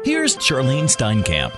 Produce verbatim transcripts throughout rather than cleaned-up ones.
Here's Charlene Steinkamp.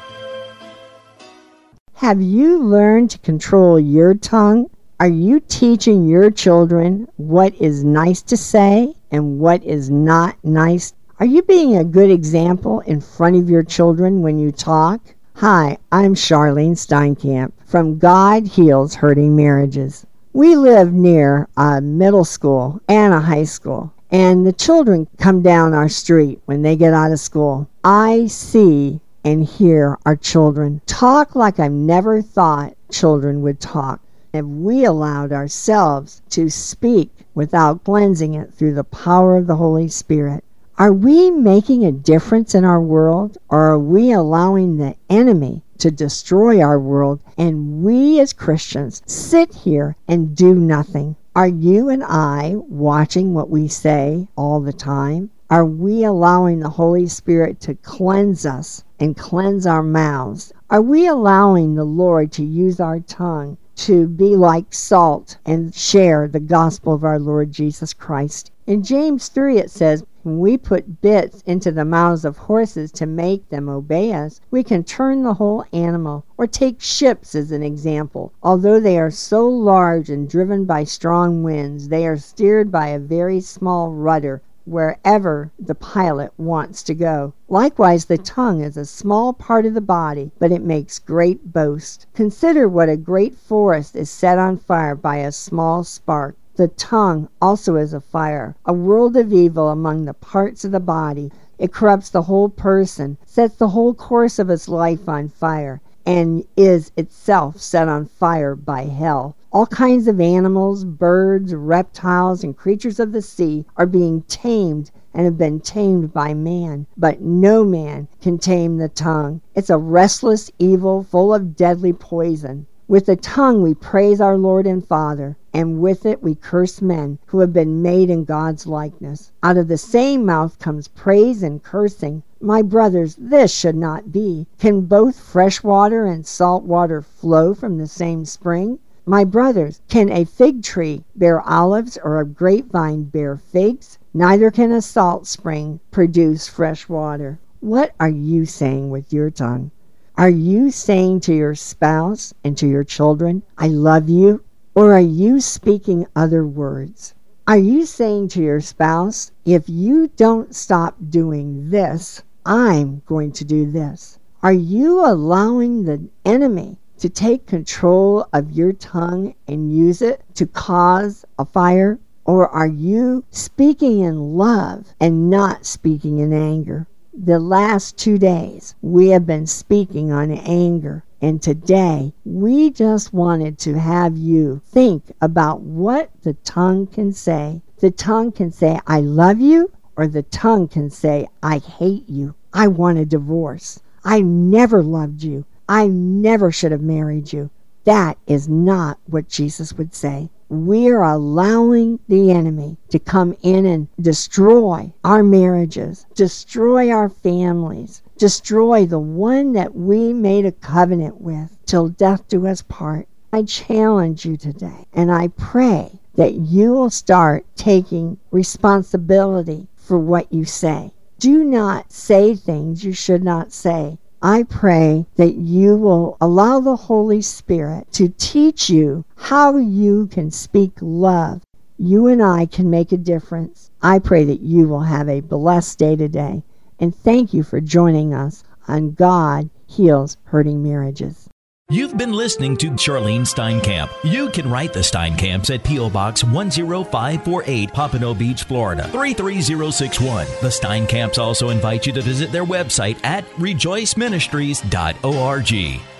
Have you learned to control your tongue? Are you teaching your children what is nice to say and what is not nice? Are you being a good example in front of your children when you talk? Hi, I'm Charlene Steinkamp from God Heals Hurting Marriages. We live near a middle school and a high school, and the children come down our street when they get out of school. I see and hear our children talk like I've never thought children would talk. If we allowed ourselves to speak without cleansing it through the power of the Holy Spirit, are we making a difference in our world, or are we allowing the enemy to destroy our world and we as Christians sit here and do nothing? Are you and I watching what we say all the time? Are we allowing the Holy Spirit to cleanse us and cleanse our mouths? Are we allowing the Lord to use our tongue to be like salt and share the gospel of our Lord Jesus Christ? In James three it says, when we put bits into the mouths of horses to make them obey us, we can turn the whole animal. Or take ships as an example. Although they are so large and driven by strong winds, they are steered by a very small rudder wherever the pilot wants to go. Likewise, the tongue is a small part of the body, but it makes great boast. Consider what a great forest is set on fire by a small spark. The tongue also is a fire, a world of evil among the parts of the body. It corrupts the whole person, sets the whole course of its life on fire, and is itself set on fire by hell. All kinds of animals, birds, reptiles, and creatures of the sea are being tamed and have been tamed by man, but no man can tame the tongue. It's a restless evil full of deadly poison. With the tongue we praise our Lord and Father, and with it we curse men who have been made in God's likeness. Out of the same mouth comes praise and cursing. My brothers, this should not be. Can both fresh water and salt water flow from the same spring? My brothers, can a fig tree bear olives or a grapevine bear figs? Neither can a salt spring produce fresh water. What are you saying with your tongue? Are you saying to your spouse and to your children, I love you? Or are you speaking other words? Are you saying to your spouse, if you don't stop doing this, I'm going to do this? Are you allowing the enemy to take control of your tongue and use it to cause a fire? Or are you speaking in love and not speaking in anger? The last two days, we have been speaking on anger. And today, we just wanted to have you think about what the tongue can say. The tongue can say, I love you, or the tongue can say, I hate you. I want a divorce. I never loved you. I never should have married you. That is not what Jesus would say. We're allowing the enemy to come in and destroy our marriages, destroy our families, destroy the one that we made a covenant with till death do us part. I challenge you today, and I pray that you will start taking responsibility for what you say. Do not say things you should not say. I pray that you will allow the Holy Spirit to teach you how you can speak love. You and I can make a difference. I pray that you will have a blessed day today. And thank you for joining us on God Heals Hurting Marriages. You've been listening to Charlene Steinkamp. You can write the Steinkamps at P O. Box one oh five four eight, Pompano Beach, Florida, three three zero six one. The Steinkamps also invite you to visit their website at rejoice ministries dot org.